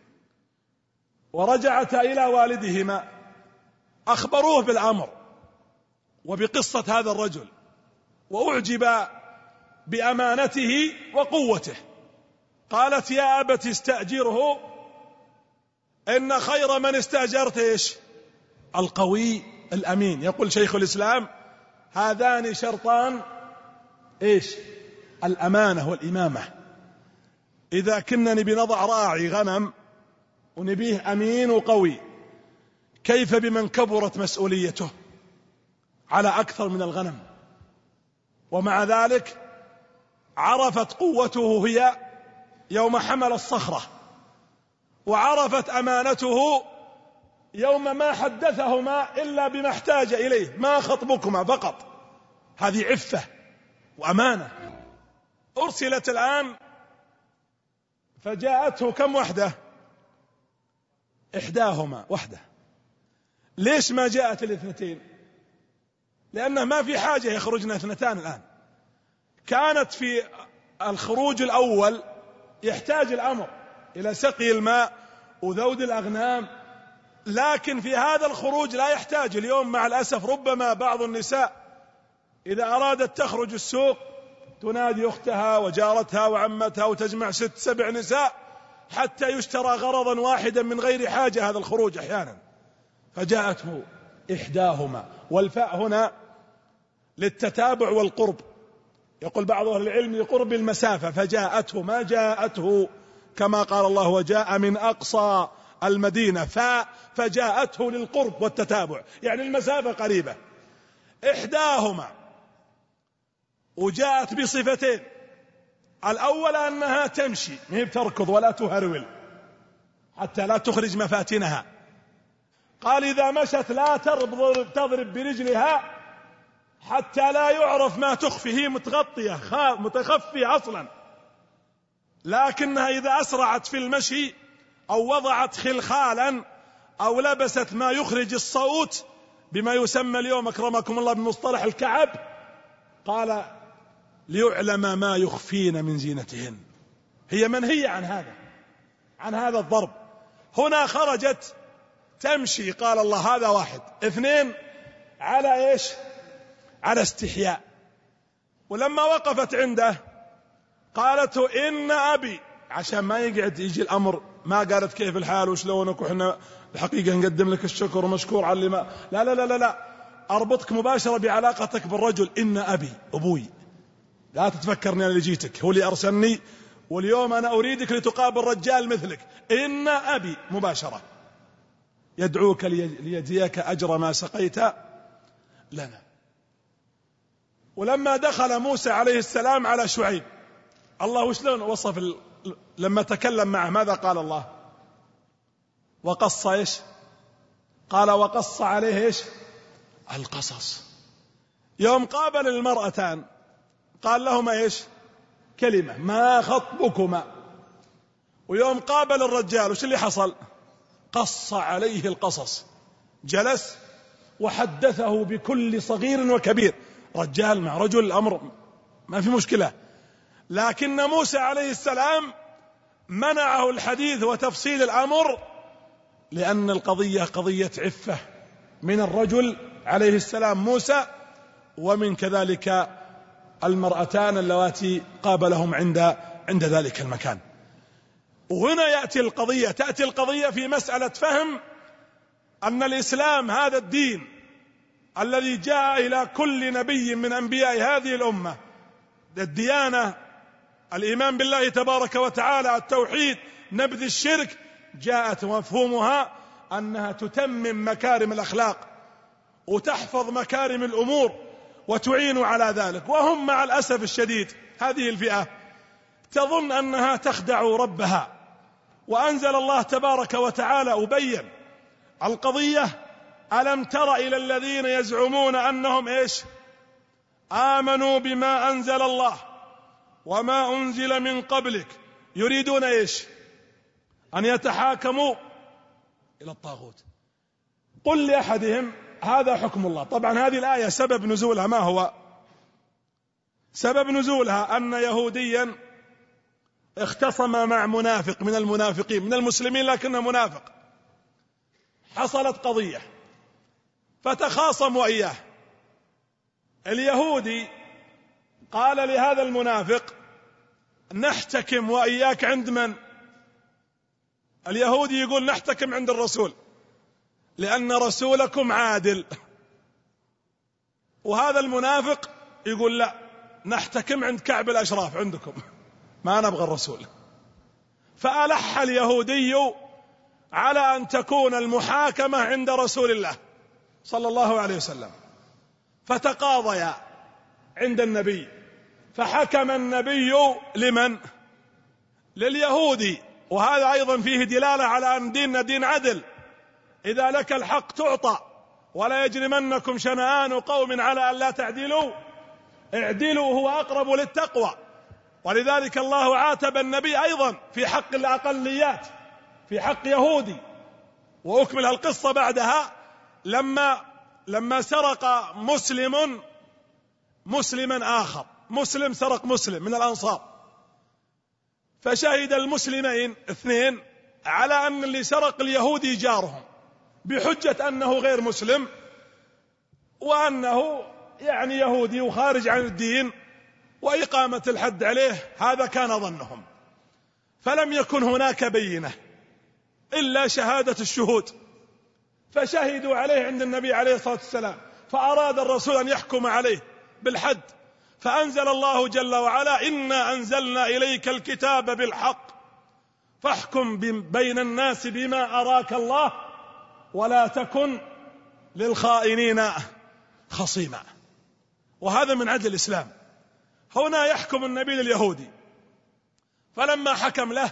ورجعتا إلى والدهما أخبروه بالأمر وبقصة هذا الرجل، وأعجب بأمانته وقوته. قالت يا أبت استأجره إن خير من استأجرت إيش؟ القوي الأمين. يقول شيخ الإسلام هذان شرطان إيش؟ الأمانة والإمامة. إذا كنا نبي نضع راعي غنم ونبيه أمين وقوي، كيف بمن كبرت مسؤوليته على أكثر من الغنم؟ ومع ذلك عرفت قوته هي يوم حمل الصخرة، وعرفت أمانته يوم ما حدثهما إلا بما احتاج إليه. ما خطبكما فقط. هذه عفة وأمانة. أرسلت الآن فجاءته كم وحدة؟ إحداهما وحدة. ليش ما جاءت الاثنتين؟ لأنه ما في حاجة يخرجن اثنتان الآن. كانت في الخروج الأول يحتاج الأمر إلى سقي الماء وذود الأغنام، لكن في هذا الخروج لا يحتاج. اليوم مع الأسف ربما بعض النساء إذا أرادت تخرج السوق تنادي أختها وجارتها وعمتها وتجمع 6-7 نساء حتى يشترى غرضا واحدا من غير حاجة هذا الخروج أحيانا. فجاءته إحداهما، والفاء هنا للتتابع والقرب. يقول بعض أهل العلم لقرب المسافة، فجاءته ما جاءته كما قال الله وجاء من أقصى المدينة، فجاءته للقرب والتتابع، يعني المسافة قريبة. إحداهما، وجاءت بصفتين. الأول أنها تمشي، ما هي بتركض ولا تهرول حتى لا تخرج مفاتنها. قال إذا مشت لا تضرب برجلها حتى لا يعرف ما تخفي، هي متغطية متخفية أصلا، لكنها إذا أسرعت في المشي أو وضعت خلخالا أو لبست ما يخرج الصوت بما يسمى اليوم أكرمكم الله بمصطلح الكعب، قال ليعلم ما يخفين من زينتهن. هي منهية عن هذا الضرب. هنا خرجت تمشي، قال الله هذا واحد. 2 على إيش؟ على استحياء. ولما وقفت عنده قالت إن أبي، عشان ما يقعد يجي الأمر ما قالت كيف الحال وشلونك وإحنا الحقيقة نقدم لك الشكر ومشكور على اللي ما لا لا لا لا لا، أربطك مباشرة بعلاقتك بالرجل. إن أبي أبوي، لا تتفكرني أنا اللي جيتك، هو اللي أرسلني واليوم أنا أريدك لتقابل رجال مثلك. إن أبي مباشرة يدعوك ليجزيك أجر ما سقيت لنا. ولما دخل موسى عليه السلام على شعيب، الله وشلون وصف لما تكلم معه؟ ماذا قال الله؟ وقص إيش؟ قال وقص عليه إيش؟ القصص. يوم قابل المرأتان قال لهما إيش؟ كلمة ما خطبكما. ويوم قابل الرجال وش اللي حصل؟ قص عليه القصص، جلس وحدثه بكل صغير وكبير. رجال مع رجل الأمر ما في مشكلة، لكن موسى عليه السلام منعه الحديث وتفصيل الأمر لأن القضية قضية عفة من الرجل عليه السلام موسى، ومن كذلك المرأتان اللواتي قابلهم عند ذلك المكان. وهنا تأتي القضية في مسألة فهم أن الإسلام هذا الدين الذي جاء إلى كل نبي من أنبياء هذه الأمة، الديانة الإيمان بالله تبارك وتعالى، التوحيد، نبذ الشرك، جاءت مفهومها أنها تتمم مكارم الأخلاق وتحفظ مكارم الأمور وتعين على ذلك. وهم مع الأسف الشديد هذه الفئة تظن أنها تخدع ربها. وأنزل الله تبارك وتعالى وبين القضية: ألم تر إلى الذين يزعمون أنهم إيش؟ آمنوا بما أنزل الله وما أنزل من قبلك يريدون إيش؟ أن يتحاكموا إلى الطاغوت. قل لأحدهم هذا حكم الله. طبعا هذه الآية سبب نزولها ما هو؟ سبب نزولها أن يهوديا اختصم مع منافق من المنافقين من المسلمين لكنه منافق. حصلت قضية فتخاصموا إياه. اليهودي قال لهذا المنافق: نحتكم وإياك عند من؟ اليهودي يقول: نحتكم عند الرسول لأن رسولكم عادل. وهذا المنافق يقول: لا، نحتكم عند كعب الأشراف عندكم، ما نبغى الرسول. فألح اليهودي على أن تكون المحاكمة عند رسول الله صلى الله عليه وسلم. فتقاضيا عند النبي، فحكم النبي لمن؟ لليهودي. وهذا أيضا فيه دلالة على أن ديننا دين عدل. إذا لك الحق تعطى. ولا يجرمنكم شنآن قوم على أن لا تعدلوا، اعدلوا هو أقرب للتقوى. ولذلك الله عاتب النبي أيضا في حق الأقليات، في حق يهودي. وأكمل القصة بعدها لما سرق مسلما آخر، مسلم سرق مسلم من الأنصار، فشهد المسلمين اثنين على أن اللي سرق اليهودي جارهم بحجة أنه غير مسلم وأنه يعني يهودي وخارج عن الدين وإقامة الحد عليه. هذا كان ظنهم، فلم يكن هناك بينة إلا شهادة الشهود، فشهدوا عليه عند النبي عليه الصلاة والسلام، فأراد الرسول أن يحكم عليه بالحد، فأنزل الله جل وعلا: إنا أنزلنا إليك الكتاب بالحق فاحكم بين الناس بما أراك الله ولا تكن للخائنين خصيما. وهذا من عدل الإسلام. هنا يحكم النبي لليهودي، فلما حكم له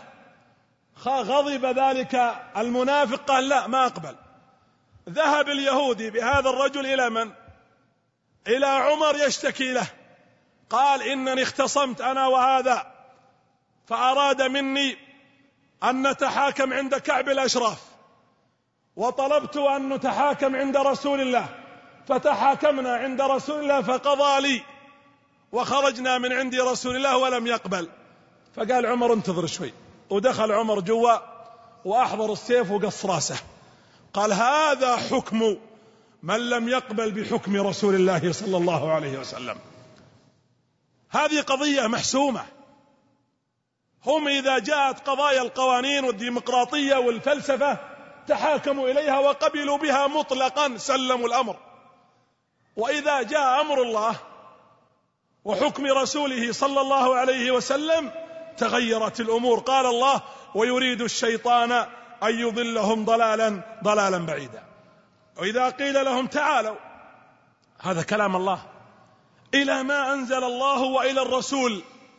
غضب ذلك المنافق، قال: لا، ما أقبل. ذهب اليهودي بهذا الرجل إلى من؟ إلى عمر يشتكي له، قال: إنني اختصمت أنا وهذا، فأراد مني أن نتحاكم عند كعب الأشراف، وطلبت أن نتحاكم عند رسول الله، فتحاكمنا عند رسول الله فقضى لي، وخرجنا من عند رسول الله ولم يقبل. فقال عمر: انتظر شوي. ودخل عمر جوا وأحضر السيف وقص راسه. قال: هذا حكم من لم يقبل بحكم رسول الله صلى الله عليه وسلم. هذه قضية محسومة. هم إذا جاءت قضايا القوانين والديمقراطية والفلسفة تحاكموا إليها وقبلوا بها مطلقا، سلموا الأمر. وإذا جاء أمر الله وحكم رسوله صلى الله عليه وسلم تغيرت الأمور. قال الله: ويريد الشيطان أن يضلهم ضلالا بعيدا. وإذا قيل لهم تعالوا، هذا كلام الله، إلى ما أنزل الله وإلى الرسول،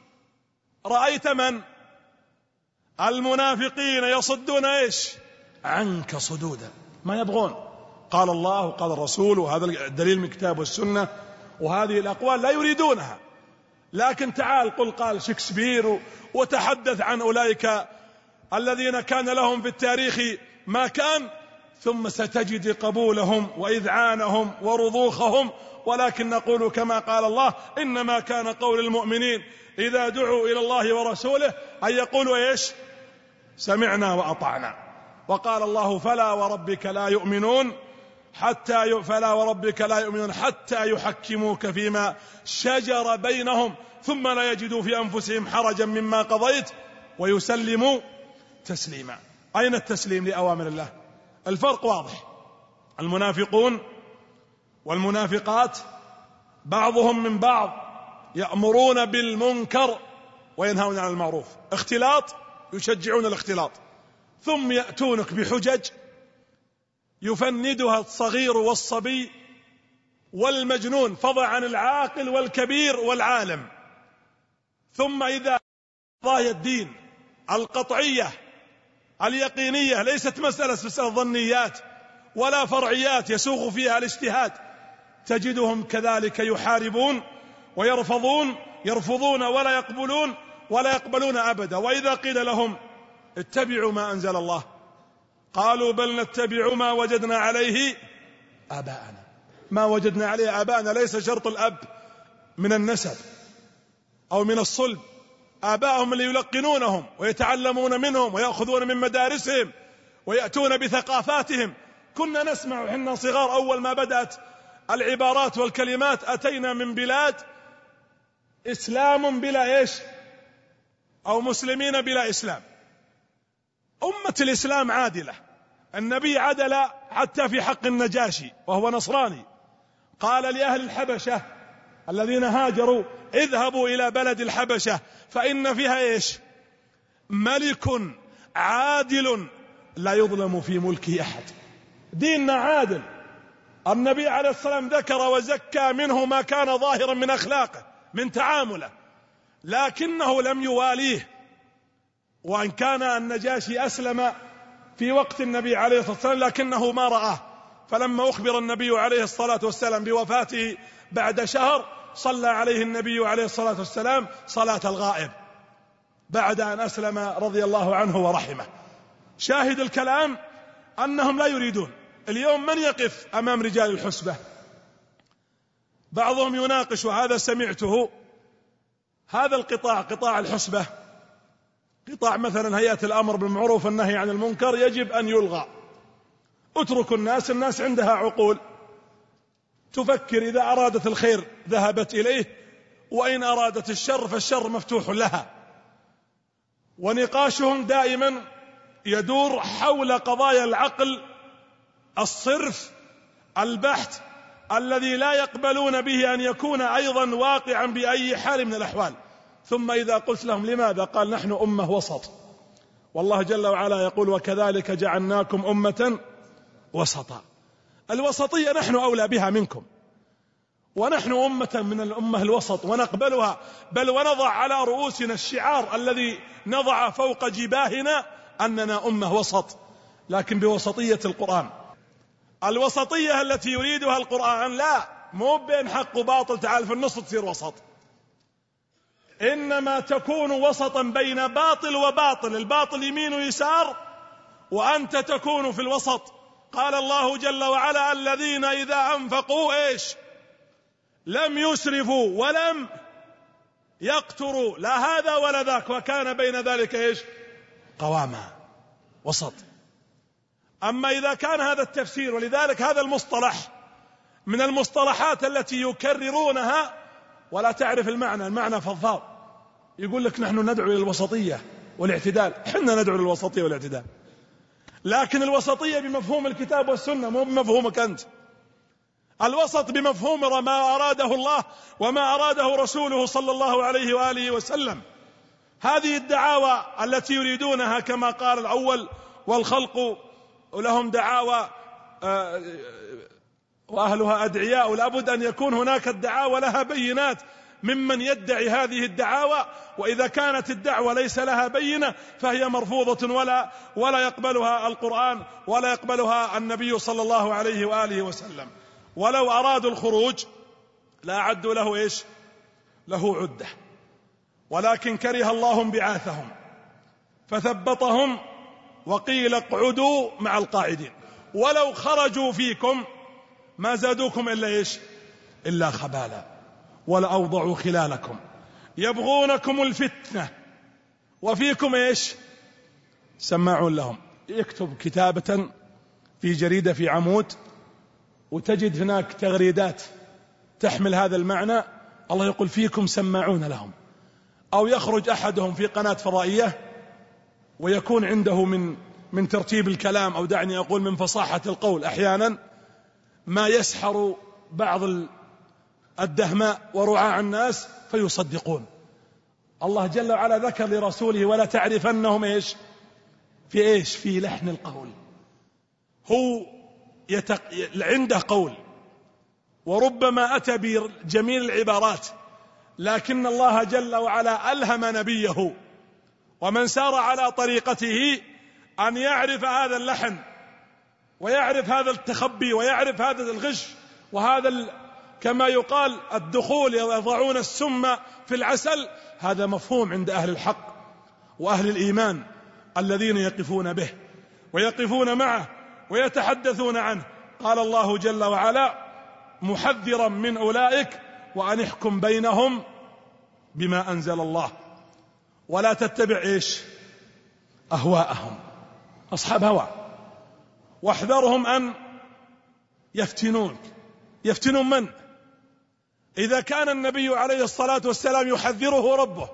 رأيت من؟ المنافقين يصدون إيش؟ عنك صدودا، ما يبغون. قال الله وقال الرسول، وهذا الدليل من الكتاب والسنة، وهذه الأقوال لا يريدونها. لكن تعال قل قال شكسبير، وتحدث عن أولئك الذين كان لهم في التاريخ ما كان، ثم ستجد قبولهم وإذعانهم ورضوخهم. ولكن نقول كما قال الله: إنما كان قول المؤمنين إذا دعوا إلى الله ورسوله أن يقولوا إيش؟ سمعنا وأطعنا. وقال الله: فلا وربك لا يؤمنون حتى يحكموك فيما شجر بينهم ثم لا يجدوا في أنفسهم حرجا مما قضيت ويسلموا تسليما. أين التسليم لأوامر الله؟ الفرق واضح. المنافقون والمنافقات بعضهم من بعض يأمرون بالمنكر وينهون عن المعروف، اختلاط، يشجعون الاختلاط، ثم يأتونك بحجج يفندها الصغير والصبي والمجنون فضلا عن العاقل والكبير والعالم. ثم إذا قضايا الدين القطعية اليقينية ليست مسألة ظنيات ولا فرعيات يسوغ فيها الاجتهاد، تجدهم كذلك يحاربون يرفضون ولا يقبلون أبدا. وإذا قيل لهم اتبعوا ما أنزل الله قالوا بل نتبع ما وجدنا عليه آباءنا. ما وجدنا عليه آباءنا ليس شرط الأب من النسب أو من الصلب، آباءهم اللي يلقنونهم ويتعلمون منهم ويأخذون من مدارسهم ويأتون بثقافاتهم. كنا نسمع حنا صغار أول ما بدأت العبارات والكلمات: أتينا من بلاد إسلام بلا إيش، أو مسلمين بلا إسلام. أمة الإسلام عادلة، النبي عدل حتى في حق النجاشي وهو نصراني، قال لأهل الحبشة الذين هاجروا: اذهبوا إلى بلد الحبشة فإن فيها إيش؟ ملك عادل لا يظلم في ملكه أحد. ديننا عادل. النبي عليه الصلاة والسلام ذكر وزكى منه ما كان ظاهرا من أخلاقه من تعامله، لكنه لم يواليه. وإن كان النجاشي أسلم في وقت النبي عليه الصلاة والسلام لكنه ما رآه، فلما أخبر النبي عليه الصلاة والسلام بوفاته بعد شهر صلى عليه النبي عليه الصلاة والسلام صلاة الغائب، بعد أن أسلم رضي الله عنه ورحمه. شاهد الكلام أنهم لا يريدون. اليوم من يقف أمام رجال الحسبة؟ بعضهم يناقش، وهذا سمعته، هذا القطاع، قطاع الحسبة، قطاع مثلا هيئة الأمر بالمعروف والنهي عن المنكر، يجب أن يلغى. اتركوا الناس عندها عقول تفكر، إذا أرادت الخير ذهبت إليه، وإن أرادت الشر فالشر مفتوح لها. ونقاشهم دائما يدور حول قضايا العقل الصرف البحت، الذي لا يقبلون به أن يكون أيضا واقعا بأي حال من الأحوال. ثم إذا قلت لهم لماذا؟ قال نحن أمة وسط، والله جل وعلا يقول وكذلك جعلناكم أمة وسطا. الوسطية نحن أولى بها منكم، ونحن أمة من الأمة الوسط ونقبلها، بل ونضع على رؤوسنا الشعار الذي نضع فوق جباهنا أننا أمة وسط، لكن بوسطية القرآن. الوسطية التي يريدها القرآن لا، مو بين حق وباطل تعال في النص تصير وسط، إنما تكون وسطا بين باطل وباطل، الباطل يمين ويسار، وأنت تكون في الوسط. قال الله جل وعلا الذين إذا أنفقوا إيش؟ لم يسرفوا ولم يقتروا، لا هذا ولا ذاك، وكان بين ذلك إيش؟ قواما، وسط. أما إذا كان هذا التفسير، ولذلك هذا المصطلح من المصطلحات التي يكررونها ولا تعرف المعنى فضفاض، يقول لك نحن ندعو إلى الوسطية والاعتدال. حنا ندعو للوسطية والاعتدال، لكن الوسطية بمفهوم الكتاب والسنة، مو بمفهومك أنت. الوسط بمفهوم ما أراده الله وما أراده رسوله صلى الله عليه وآله وسلم. هذه الدعاوى التي يريدونها كما قال الأول والخلق لهم دعاوى وأهلها أدعياء، لابد أن يكون هناك الدعاوى لها بينات ممن يدعي هذه الدعاوى، وإذا كانت الدعوة ليس لها بينة فهي مرفوضة ولا يقبلها القرآن ولا يقبلها النبي صلى الله عليه وآله وسلم. ولو أرادوا الخروج لا عدوا له إيش؟ له عدة، ولكن كره الله انبعاثهم فثبطهم وقيل اقعدوا مع القاعدين، ولو خرجوا فيكم ما زادوكم إلا إيش؟ إلا خبالا، ولأوضعوا خلالكم يبغونكم الفتنة وفيكم إيش؟ سماعون لهم. يكتب كتابة في جريدة في عمود وتجد هناك تغريدات تحمل هذا المعنى، الله يقول فيكم سماعون لهم. أو يخرج أحدهم في قناة فضائية ويكون عنده من ترتيب الكلام، أو دعني أقول من فصاحة القول أحيانا ما يسحر بعض الدهماء ورعاع الناس فيصدقون. الله جل وعلا ذكر لرسوله ولا تعرفنهم إيش؟ في إيش؟ في لحن القول. هو عنده قول وربما أتى بجميل العبارات، لكن الله جل وعلا ألهم نبيه ومن سار على طريقته أن يعرف هذا اللحن ويعرف هذا التخبي ويعرف هذا الغش وهذا كما يقال الدخول، يضعون السم في العسل. هذا مفهوم عند أهل الحق وأهل الإيمان الذين يقفون به ويقفون معه ويتحدثون عنه. قال الله جل وعلا محذرا من أولئك وأن احكم بينهم بما أنزل الله ولا تتبع إيش؟ أهواءهم، أصحاب هوى، واحذرهم أن يفتنونك. يفتنون من؟ إذا كان النبي عليه الصلاة والسلام يحذره ربه،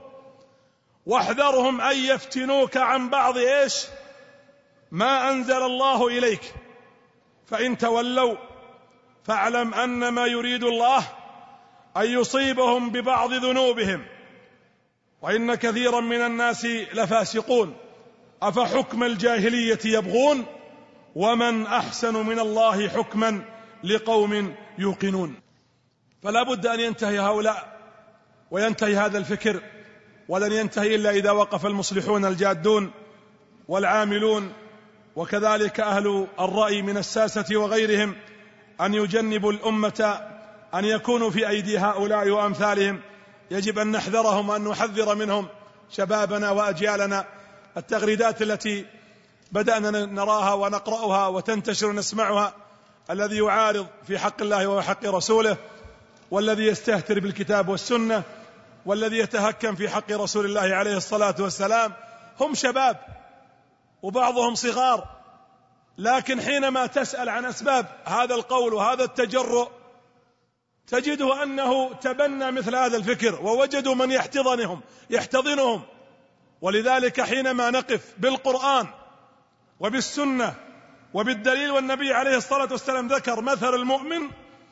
واحذرهم أن يفتنوك عن بعض إيش؟ ما أنزل الله إليك، فإن تولوا فاعلم أنما يريد الله أن يصيبهم ببعض ذنوبهم وإن كثيرا من الناس لفاسقون أفحكم الجاهلية يبغون ومن أحسن من الله حكما لقوم يوقنون. فلا بد أن ينتهي هؤلاء وينتهي هذا الفكر، ولن ينتهي إلا إذا وقف المصلحون الجادون والعاملون وكذلك أهل الرأي من الساسة وغيرهم أن يجنبوا الأمة أن يكونوا في أيدي هؤلاء وأمثالهم. يجب أن نحذرهم وأن نحذر منهم شبابنا وأجيالنا. التغريدات التي بدأنا نراها ونقرأها وتنتشر ونسمعها، الذي يعارض في حق الله وحق رسوله، والذي يستهتر بالكتاب والسنة، والذي يتهكم في حق رسول الله عليه الصلاة والسلام، هم شباب وبعضهم صغار، لكن حينما تسأل عن أسباب هذا القول وهذا التجرؤ تجده أنه تبنى مثل هذا الفكر، ووجدوا من يحتضنهم. ولذلك حينما نقف بالقرآن وبالسنة وبالدليل، والنبي عليه الصلاة والسلام ذكر مثل المؤمن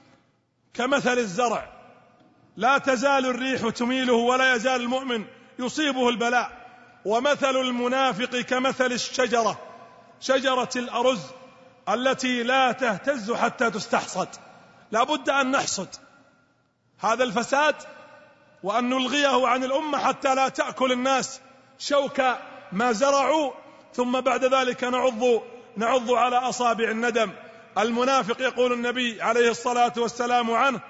كمثل الزرع، لا تزال الريح تميله ولا يزال المؤمن يصيبه البلاء، ومثل المنافق كمثل الشجرة، شجرة الأرز التي لا تهتز حتى تستحصد. لا بد أن نحصد هذا الفساد وأن نلغيه عن الأمة حتى لا تأكل الناس شوك ما زرعوا، ثم بعد ذلك نعض على أصابع الندم. المنافق يقول النبي عليه الصلاة والسلام عنه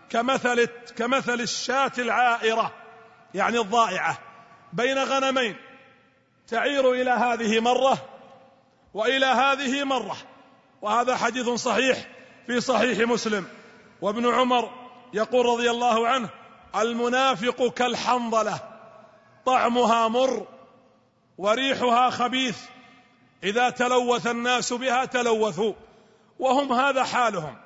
كمثل الشاة العائرة، يعني الضائعة بين غنمين، تعير إلى هذه مرة وإلى هذه مرة. وهذا حديث صحيح في صحيح مسلم. وابن عمر يقول رضي الله عنه: المنافق كالحنظلة طعمها مر وريحها خبيث، إذا تلوث الناس بها تلوثوا. وهم هذا حالهم.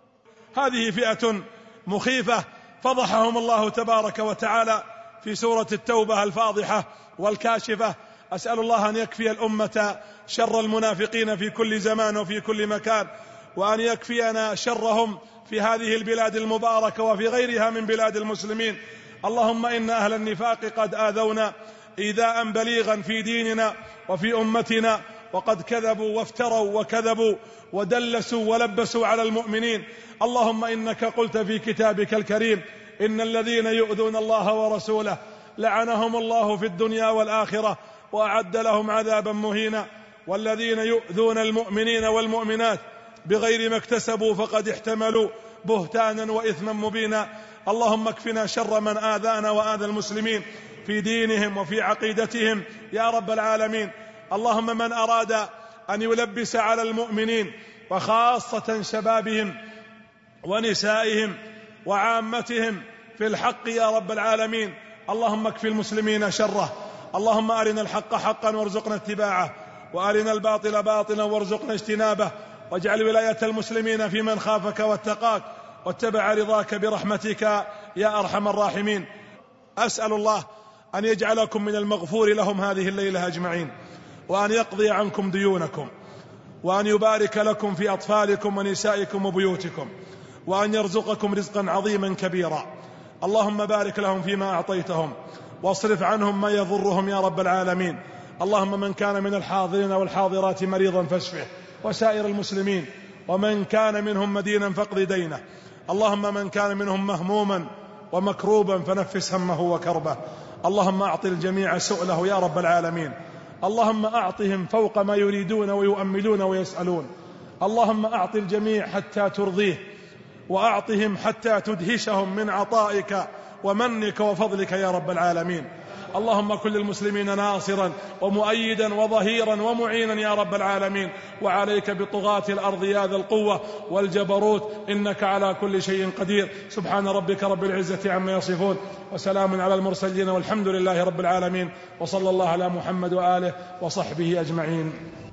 هذه فئة مخيفة فضحهم الله تبارك وتعالى في سورة التوبة الفاضحة والكاشفة. أسأل الله أن يكفي الأمة شر المنافقين في كل زمان وفي كل مكان، وأن يكفينا شرهم في هذه البلاد المباركة وفي غيرها من بلاد المسلمين. اللهم إن أهل النفاق قد آذونا إيذاء بليغا في ديننا وفي أمتنا، وقد كذبوا وافتروا وكذبوا ودلسوا ولبسوا على المؤمنين. اللهم إنك قلت في كتابك الكريم: إن الذين يؤذون الله ورسوله لعنهم الله في الدنيا والآخرة وأعد لهم عذابا مهينا. والذين يؤذون المؤمنين والمؤمنات بغير ما اكتسبوا فقد احتملوا بهتانا وإثما مبينا. اللهم اكفنا شر من آذانا وآذى المسلمين في دينهم وفي عقيدتهم يا رب العالمين. اللهم من أراد أن يلبس على المؤمنين وخاصة شبابهم ونسائهم وعامتهم في الحق يا رب العالمين، اللهم اكفي المسلمين شره. اللهم أرنا الحق حقا وارزقنا اتباعه، وأرنا الباطل باطلا وارزقنا اجتنابه، واجعل ولاية المسلمين في من خافك واتقاك واتبع رضاك برحمتك يا أرحم الراحمين. أسأل الله أن يجعلكم من المغفور لهم هذه الليلة أجمعين، وأن يقضي عنكم ديونكم، وأن يبارك لكم في أطفالكم ونسائكم وبيوتكم، وأن يرزقكم رزقا عظيما كبيرا. اللهم بارك لهم فيما أعطيتهم، واصرف عنهم ما يضرهم يا رب العالمين. اللهم من كان من الحاضرين والحاضرات مريضا فاشفه، وسائر المسلمين، ومن كان منهم مدينا فاقض دينه. اللهم من كان منهم مهموما ومكروبا فنفس همه وكربه. اللهم أعط الجميع سؤله يا رب العالمين. اللهم أعطهم فوق ما يريدون ويؤملون ويسألون. اللهم أعط الجميع حتى ترضيه، وأعطهم حتى تدهشهم من عطائك ومنك وفضلك يا رب العالمين. اللهم كن للمسلمين ناصرا ومؤيدا وظهيرا ومعينا يا رب العالمين. وعليك بطغاة الأرض يا ذا القوة والجبروت، إنك على كل شيء قدير. سبحان ربك رب العزة عما يصفون، وسلام على المرسلين، والحمد لله رب العالمين. وصلى الله على محمد وآله وصحبه أجمعين.